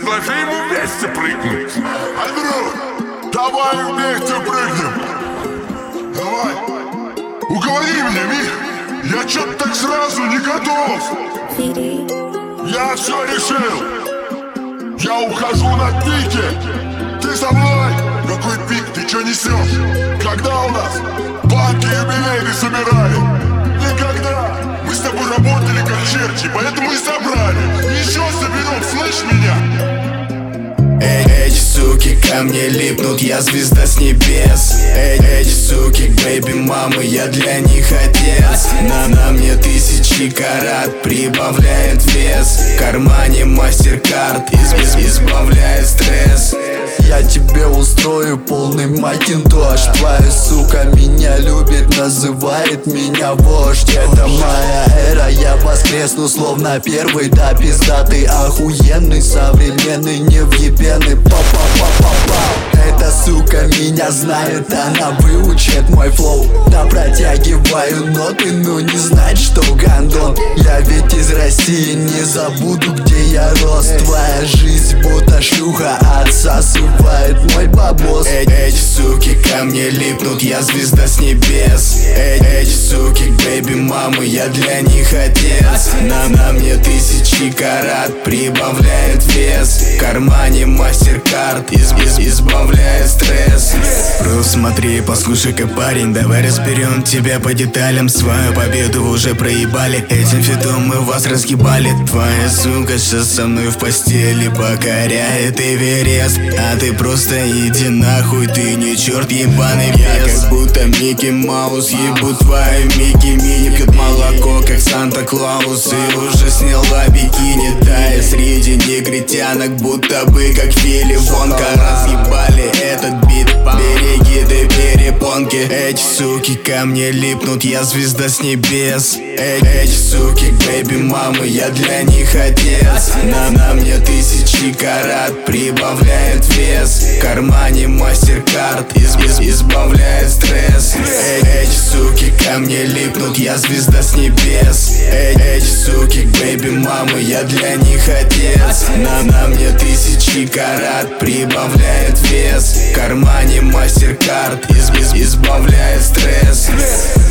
Предложи ему вместе прыгнуть. Андрюх, давай вместе прыгнем. Давай. Уговори меня, Мих. Я чё-то так сразу не готов. Я все решил. Я ухожу на пике. Ты со мной? Какой пик? Ты чё несешь? Когда у нас банки юбилейные собирали? Никогда. Мы с тобой работали как черти, поэтому и собрали. Еще соберем, слышь меня? Эти суки ко мне липнут, я звезда с небес. Эти суки, бэйби мамы, я для них отец. На мне 1000 карат, прибавляет вес. В кармане MasterCard, избавляет стресс. Я тебе устрою полный макинтош. Твоя сука меня любит, называет меня вождь. Это моя эра, я воскресну словно первый. Да, пиздатый, охуенный, современный, невъебенный. Па-па-па-па-па. Эта сука меня знает, она выучит мой флоу. Да, протягиваю ноты, но не знать, что гандон. Я ведь из России, не забуду, где я рос. Твоя жизнь будто шлюха, отсасывает мой бабос. Эти суки ко мне липнут, я звезда с небес. Эти суки, бэйби мамы, я для них отец. На мне 1000 карат, прибавляет вес. В кармане MasterCard, избавляет стресс. Просто смотри, послушай-ка, парень, давай разберем тебя по деталям. Свою победу уже проебали, этим фитом мы вас разъебали. Твоя сука сейчас со мной в постели покоряет Эверест. А ты просто иди нахуй, ты не черт ебаный вес. Я как будто Микки Маус, ебу твою Микки Мини. Пьет молоко, как Санта-Клаус, и уже сняла бикини. Тая среди негритянок, будто бы как Вилли Вонка. Разъебали этот бит, береги ты перепонки. Эти суки ко мне липнут, я звезда с небес. Эти суки, бэйби мамы, я для них отец. На мне 1000 карат, прибавляет вес. В кармане MasterCard, избавляет стресс. Эти суки ко мне липнут, я звезда с небес. Эти суки, бэйби мамы, я для них отец. На мне 1000 карат, прибавляет вес. В кармане MasterCard, избавляет стресс.